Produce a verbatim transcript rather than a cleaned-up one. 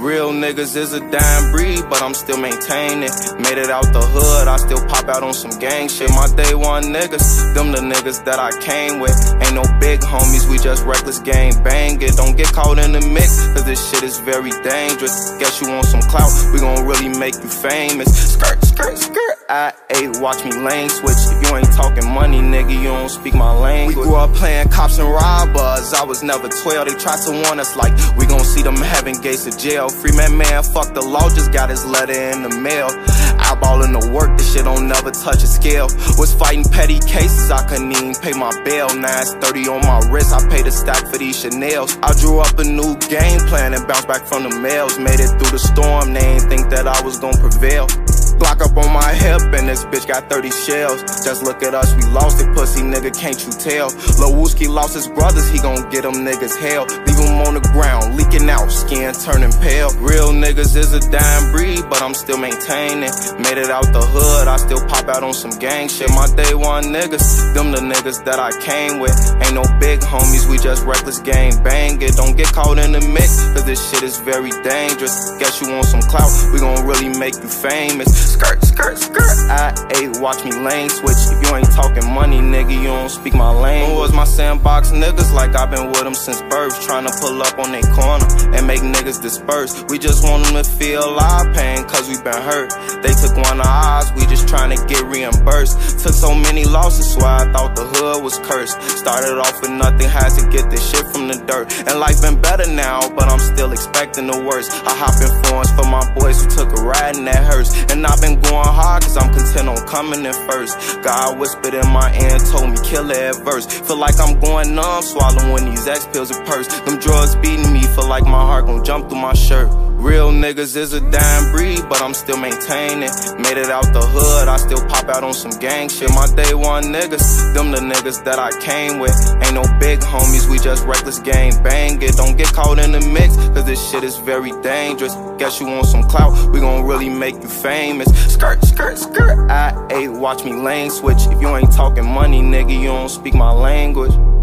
Real niggas is a dying breed, but I'm still maintaining. Made it out the hood, I still pop out on some gang shit. My day one niggas, them the niggas that I came with. Ain't no big homies, we just reckless gang banging. Don't get caught in the mix, cause this shit is very dangerous. Guess you want some clout, we gon' really make you famous. Skirt, skirt, skirt. I ate, watch me lane switch. If you ain't talking money, nigga, you don't speak my language. We grew up playing cops and robbers, I was never twelve. They tried to warn us like, we gon' see them heaven gates of jail. Freeman man, fuck the law, just got his letter in the mail. Eyeballing the work, this shit don't never touch a scale. Was fighting petty cases, I couldn't even pay my bail. Now it's thirty on my wrist, I paid a stack for these Chanels. I drew up a new game plan and bounced back from the mails. Made it through the storm, they ain't think that I was gon' prevail. Glock up on my hip and this bitch got thirty shells. Just look at us, we lost it, pussy nigga, can't you tell? Lil Wooski lost his brothers, he gon' get them niggas hell. Leave him on the ground, leaking out, skin turning pale. Real niggas is a dying breed, but I'm still maintaining. Made it out the hood, I still pop out on some gang shit. My day one niggas, them the niggas that I came with. Ain't no big homies, we just reckless gang banging. Don't get caught in the mix, cause this shit is very dangerous. Guess you want some clout, we gon' really make you famous. Skirt, skirt, skirt. I ate, watch me lane switch. If you ain't talking money, nigga, you don't speak my language. Who was my sandbox niggas? Like I've been with them since birth. Tryna pull up on they corner and make niggas disperse. We just want them to feel our pain, cause we been hurt. They took one of ours, we just tryna get reimbursed. Took so many losses, so I thought the hood was cursed. Started off with nothing, had to get this shit from the dirt. And life been better now, but I'm still expecting the worst. I hop in Florence for my boys who took a ride in that hearse. And I've been going hard cause I'm content on coming in first. God whispered in my ear and told me kill it at verse. Feel like I'm going numb, swallowing these X pills and purse. Them drugs beating me, feel like my heart gon' jump through my shirt. Real niggas is a dying breed, but I'm still maintaining. Made it out the hood, I still pop out on some gang shit. My day one niggas, them the niggas that I came with. Ain't no big homies, we just reckless gang banging. Don't get caught in the mix, cause this shit is very dangerous. Guess you want some clout, we gon' really make you famous. Skirt, skirt, skirt. I ate, watch me lane switch. If you ain't talking money, nigga, you don't speak my language.